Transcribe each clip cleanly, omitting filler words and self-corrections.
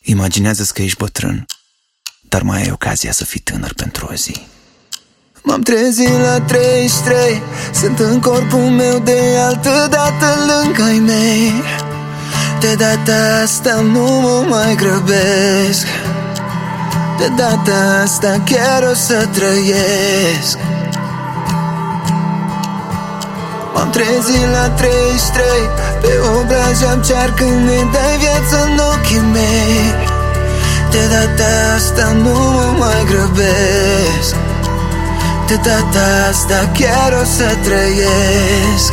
Imaginează-ți că ești bătrân, dar mai ai ocazia să fii tânăr pentru o zi. M-am trezit la 33, sunt în corpul meu de altă dată lângă ai mei. De data asta nu mă mai grăbesc, de data asta chiar o să trăiesc. M-am trezit la 33, pe obraj am cear când ne dai viață în ochii mei. De data asta nu mă mai grăbesc, de data asta chiar o să trăiesc.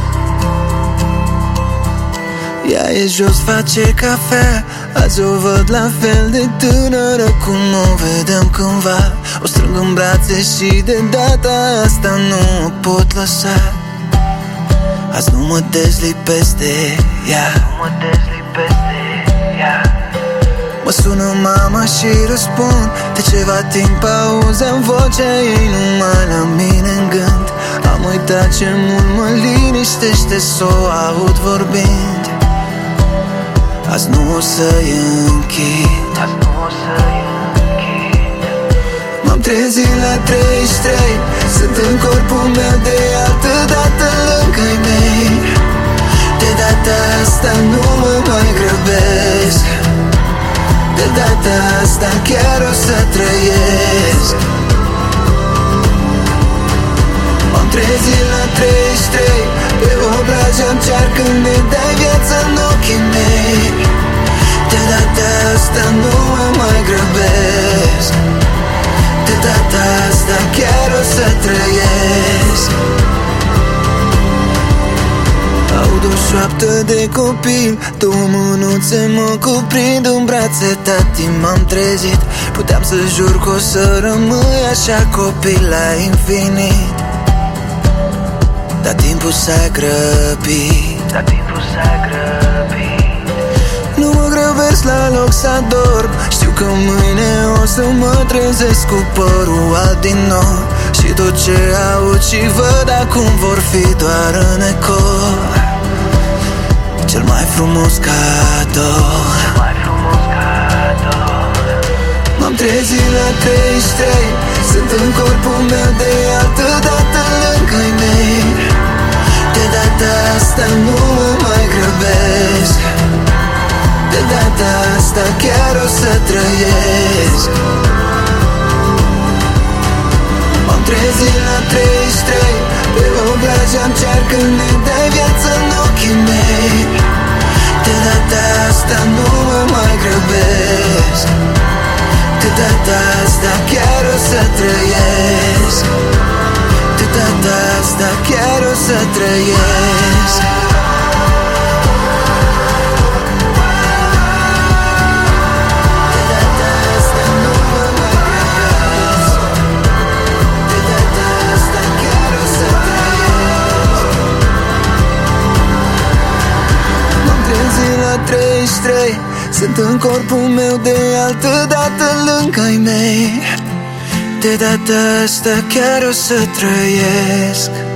Ea e jos, face cafea, azi o văd la fel de tânără cum o vedeam cândva. O strâng în brațe și de data asta nu o pot lăsa. Azi nu mă dezlipesc de ea, Mă sună mama și răspund. De ceva timp auzeam vocea ei numai la mine în gând. Am uitat ce mult mă liniștește s-o aud vorbind. Azi nu o să-i închid, M-am trezit la 33, sunt în corpul meu de altă dată lângă-i mei. De data asta nu mă mai grăbesc, de data asta chiar o să trăiesc. M-am trezit la 33, pe obraj am cear când ne dai viață în ochii mei. De data asta nu mă mai grăbesc, de data asta chiar o să trăiesc. Aud o șoaptă de copil, două mânuțe mă cuprind în brațe. Tati, m-am trezit, puteam să jur că o să rămâi așa copil la infinit. Dar timpul s-a grăbit, Nu mă grăbesc la loc să adorm. Știu că mâine o să mă trezesc cu părul alb din nou. Și tot ce aud și văd acum vor fi doar în ecou. Cel mai frumos cadou. M-am trezit la 33, sunt în corpul meu de altă dată lângă-i mei. De data asta nu mă mai grăbesc, de data asta chiar o să trăiesc. M-am trezit la 33, pe obraj am cear când ne dai viață în ochii mei. De data asta nu mă mai grăbesc, de data asta chiar o să trăiesc, de data asta chiar o să trăiesc. La 33, sunt în corpul meu de altă dată lângă-i mei. De data asta chiar o să trăiesc.